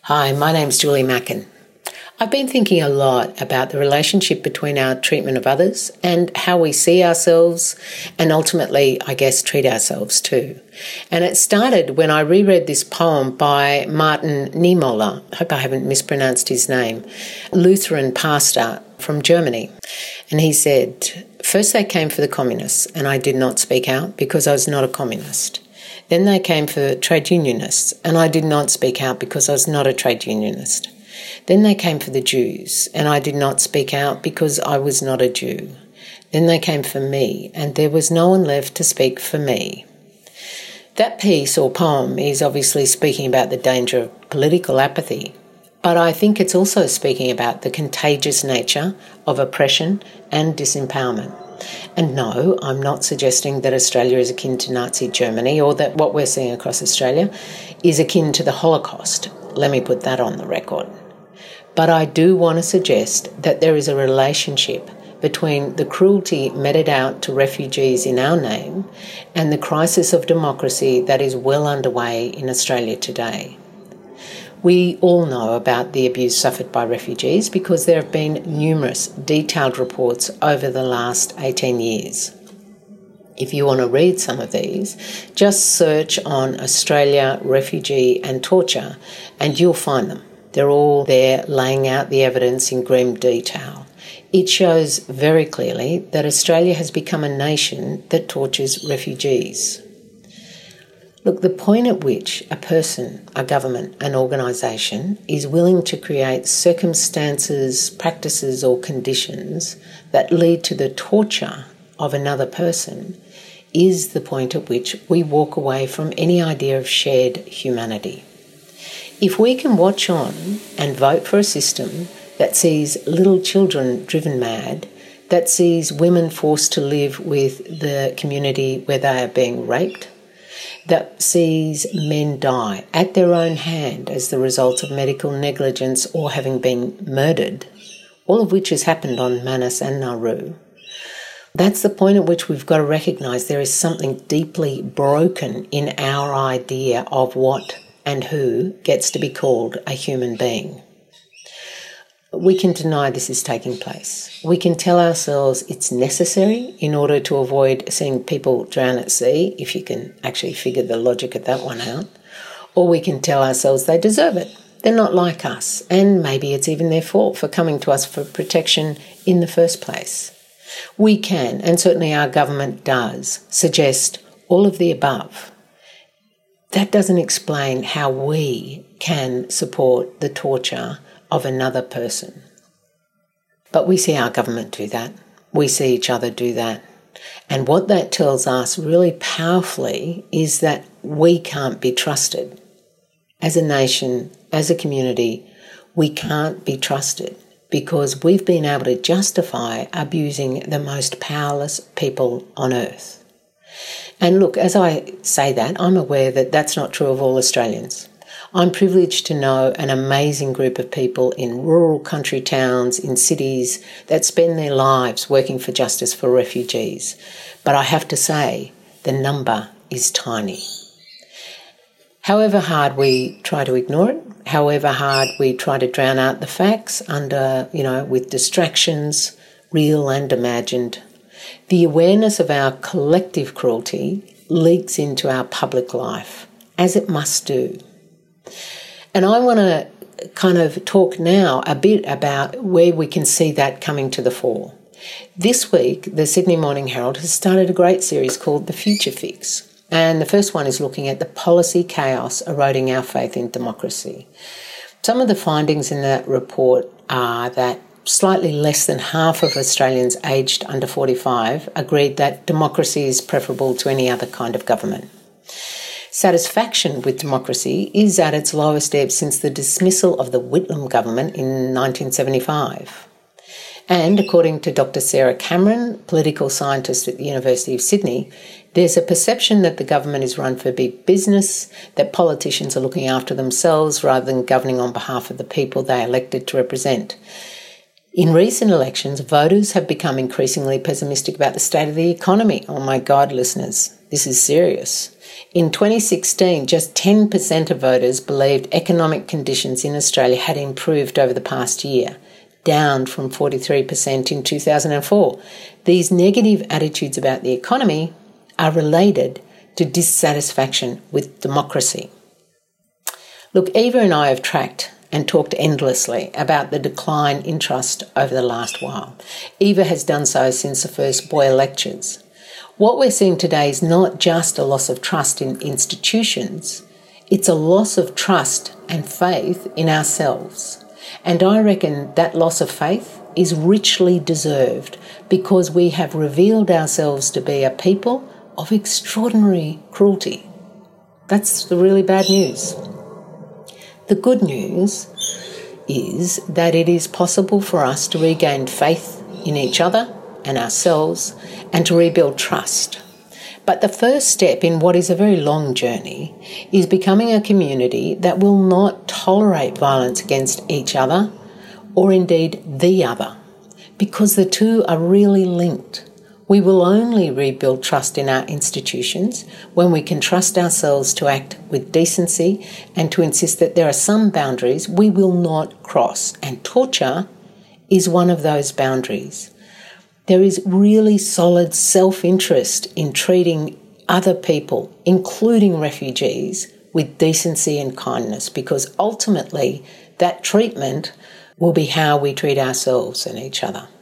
Hi, my name's Julie Mackin. I've been thinking a lot about the relationship between our treatment of others and how we see ourselves and ultimately, I guess, treat ourselves too. And it started when I reread this poem by Martin Niemöller, I hope I haven't mispronounced his name, Lutheran pastor from Germany. And he said, "First they came for the communists and I did not speak out because I was not a communist. Then they came for trade unionists and I did not speak out because I was not a trade unionist. Then they came for the Jews and I did not speak out because I was not a Jew. Then they came for me and there was no one left to speak for me." That piece or poem is obviously speaking about the danger of political apathy, but I think it's also speaking about the contagious nature of oppression and disempowerment. And no, I'm not suggesting that Australia is akin to Nazi Germany or that what we're seeing across Australia is akin to the Holocaust. Let me put that on the record. But I do want to suggest that there is a relationship between the cruelty meted out to refugees in our name and the crisis of democracy that is well underway in Australia today. We all know about the abuse suffered by refugees because there have been numerous detailed reports over the last 18 years. If you want to read some of these, just search on Australia, refugee and torture and you'll find them. They're all there laying out the evidence in grim detail. It shows very clearly that Australia has become a nation that tortures refugees. Look, the point at which a person, a government, an organisation is willing to create circumstances, practices or conditions that lead to the torture of another person is the point at which we walk away from any idea of shared humanity. If we can watch on and vote for a system that sees little children driven mad, that sees women forced to live with the community where they are being raped, that sees men die at their own hand as the result of medical negligence or having been murdered, all of which has happened on Manus and Nauru, that's the point at which we've got to recognise there is something deeply broken in our idea of what and who gets to be called a human being. We can deny this is taking place. We can tell ourselves it's necessary in order to avoid seeing people drown at sea, if you can actually figure the logic of that one out. Or we can tell ourselves they deserve it. They're not like us, and maybe it's even their fault for coming to us for protection in the first place. We can, and certainly our government does, suggest all of the above. That doesn't explain how we can support the torture of another person. But we see our government do that. We see each other do that. And what that tells us really powerfully is that we can't be trusted. As a nation, as a community, we can't be trusted because we've been able to justify abusing the most powerless people on earth. And look, as I say that, I'm aware that that's not true of all Australians. I'm privileged to know an amazing group of people in rural country towns, in cities, that spend their lives working for justice for refugees. But I have to say, the number is tiny. However hard we try to ignore it, however hard we try to drown out the facts with distractions, real and imagined, the awareness of our collective cruelty leaks into our public life, as it must do. And I want to kind of talk now a bit about where we can see that coming to the fore. This week, the Sydney Morning Herald has started a great series called The Future Fix. And the first one is looking at the policy chaos eroding our faith in democracy. Some of the findings in that report are that slightly less than half of Australians aged under 45 agreed that democracy is preferable to any other kind of government. Satisfaction with democracy is at its lowest ebb since the dismissal of the Whitlam government in 1975. And according to Dr. Sarah Cameron, political scientist at the University of Sydney, there's a perception that the government is run for big business, that politicians are looking after themselves rather than governing on behalf of the people they elected to represent. In recent elections, voters have become increasingly pessimistic about the state of the economy. Oh my God, listeners, this is serious. In 2016, just 10% of voters believed economic conditions in Australia had improved over the past year, down from 43% in 2004. These negative attitudes about the economy are related to dissatisfaction with democracy. Look, Eva and I have tracked and talked endlessly about the decline in trust over the last while. Eva has done so since the first Boyer lectures. What we're seeing today is not just a loss of trust in institutions, it's a loss of trust and faith in ourselves. And I reckon that loss of faith is richly deserved because we have revealed ourselves to be a people of extraordinary cruelty. That's the really bad news. The good news is that it is possible for us to regain faith in each other and ourselves and to rebuild trust. But the first step in what is a very long journey is becoming a community that will not tolerate violence against each other or indeed the other, because the two are really linked. We will only rebuild trust in our institutions when we can trust ourselves to act with decency and to insist that there are some boundaries we will not cross, and torture is one of those boundaries. There is really solid self-interest in treating other people, including refugees, with decency and kindness, because ultimately that treatment will be how we treat ourselves and each other.